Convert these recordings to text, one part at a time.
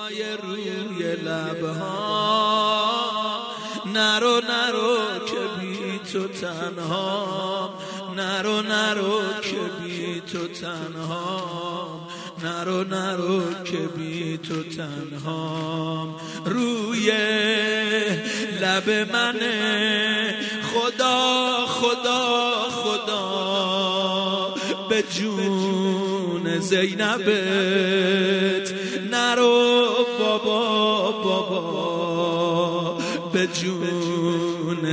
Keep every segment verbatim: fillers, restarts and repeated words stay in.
دعای روی لبها، نرو نرو که بی تو تنها، نرو نرو که بی تو تنها، نرو نرو که بی تو تنها. روی لب منه خدا خدا خدا، به جون زینبت نرو بابا بابا، به جون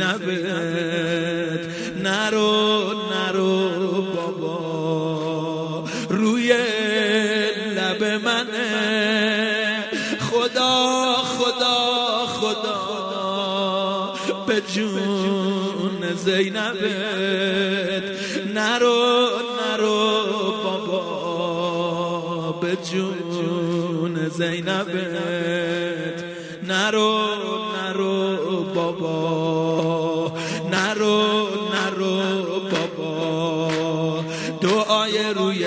زینبت نرو نرو بابا. روی لب منه خدا خدا خدا، به جون زینبت نرو نرو بابا، به جون زینبت نرو نرو بابا، نرو نرو بابا. دعای روی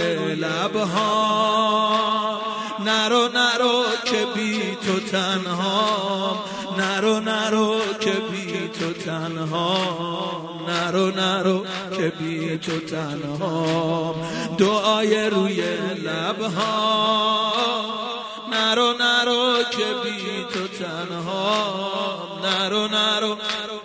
لبها، نرو نرو که بی تو تنها، نرو نرو که بی تو تنها، نرو نرو که بی تو تنها. دعای روی لبها، نرو نرو که بی تو تنها، نرو نرو.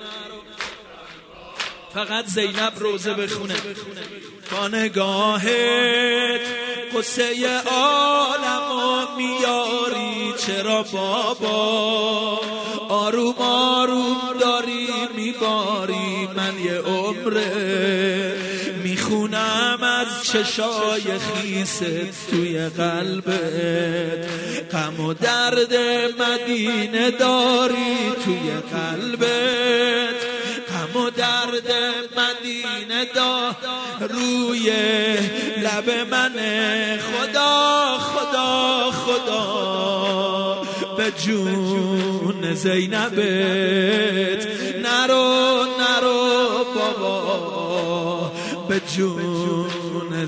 فقط زینب روزه بخونه با نگاهت، قصه عالمو میاری چرا بابا، آروم آروم داری میباری. من یه عمره میخونم از چشای خیست توی قلبت، غم و درد مدینه داری توی قلبت، غم و درد مدینه دار روی لب منه خدا خدا خدا، به جون زینبت نرو نرو بابا، به جون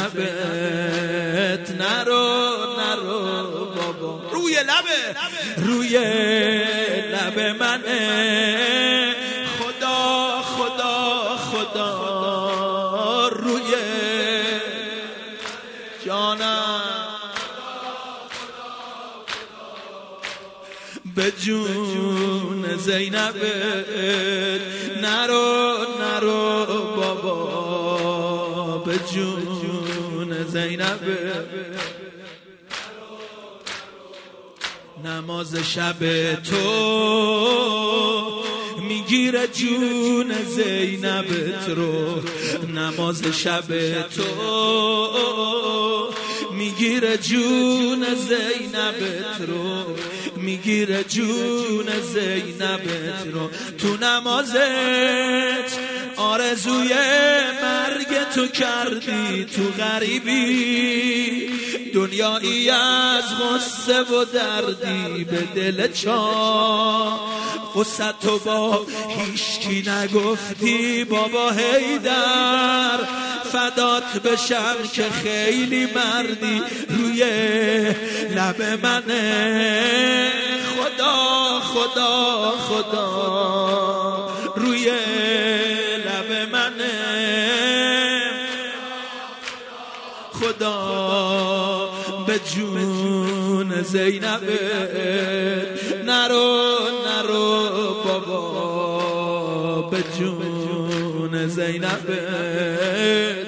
زینبت نرو نرو بابا. روی لبه روی لب منه خدا خدا خدا، روی جانم به جون زینبت نرو نرو بابا، به جون زینبت. نماز شب تو میگیره جون زینبت رو، نماز شب تو میگیره جون زینبت رو، میگیره جون زینبت رو. تو نمازت آرزوی مرگ تو کردی، تو غریبی دنیایی از غصه و دردی به دل چا، غصه تو با هیچکی نگفتی بابا حیدر، فدات بشم که خیلی مردی. روی لب منه خدا خدا خدا، روی لب منه خدا، به جون زینبت نرو نرو بابا، به جون زینبت.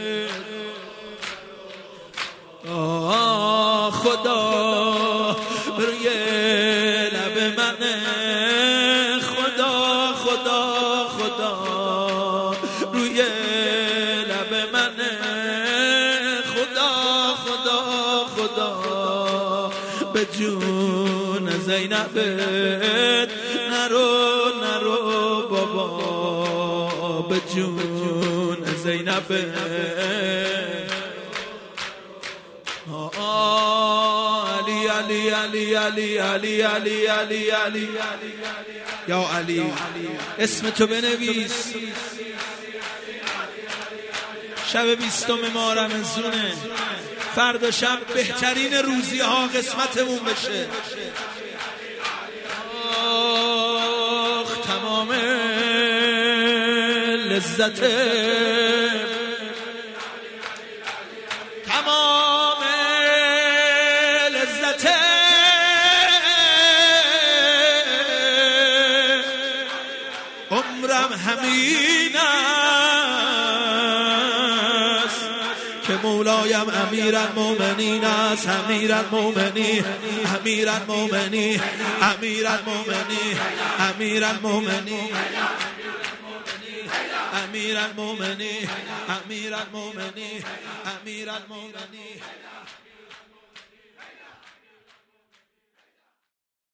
آه خدا روی لب منه خدا خدا خدا، روی لب منه خدا خدا خدا، به جون زینبت نرو نرو بابا، به جون زینبت. علی علی علی علی علی علی علی علی یا علی، اسم تو بنویس. شب بیستم ماه رمضونه، فردا شب بهترین روزی ها قسمتمون بشه. آخ تمام لذت تمام لذت عمرم همین است که مولایم امیرالمومنین است. امیرالمومنین امیرالمومنین امیرالمومنین امیرالمومنین امیرالمومنین امیرالمومنین امیرالمومنین